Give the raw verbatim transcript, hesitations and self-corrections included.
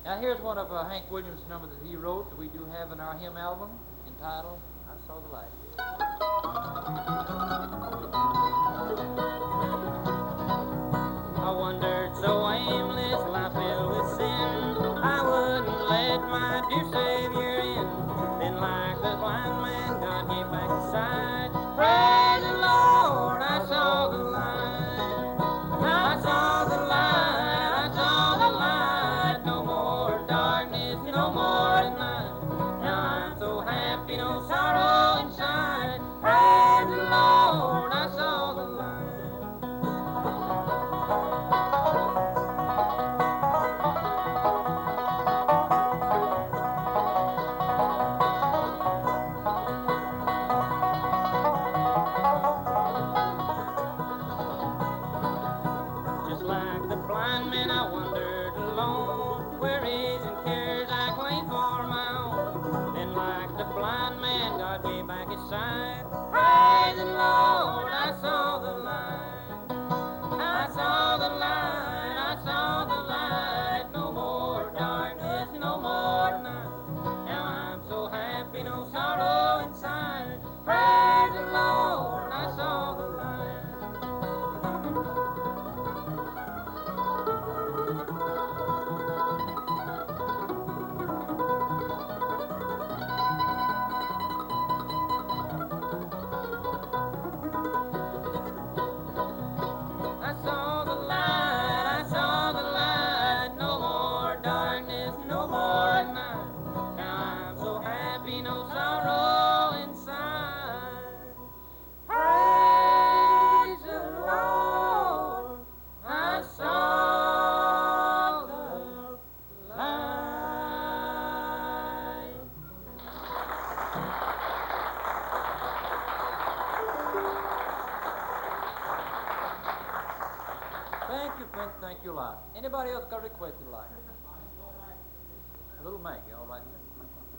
Now here's one of uh, Hank Williams' numbers that he wrote that we do have in our hymn album entitled I Saw the Light. I wandered so aimless, life filled with sin, I wouldn't let my dear Savior in. Then like the blind man, God gave back his sight. Praise the Lord, I saw the light. I saw the light, I saw the light. No more darkness, no more night. Now I'm so happy, no sorrow inside. Praise the Lord, I saw the light. Just like the blind man, I wandered alone. Worries and cares I claimed for my own. Then like the blind man, God gave back his sight. Praise the Lord, I saw the light. I saw the light, I saw the light. No more darkness, no more night. Now I'm so happy, no sorrow inside. Praise the Lord, I saw the light. I saw the light, I saw the light. No more darkness, no more night. Now I'm so happy, no sorrow inside. Praise the Lord, I saw the light. Thank you, Prince. Thank you a lot. Anybody else got a request you'd like? Little Maggie, all right, sir.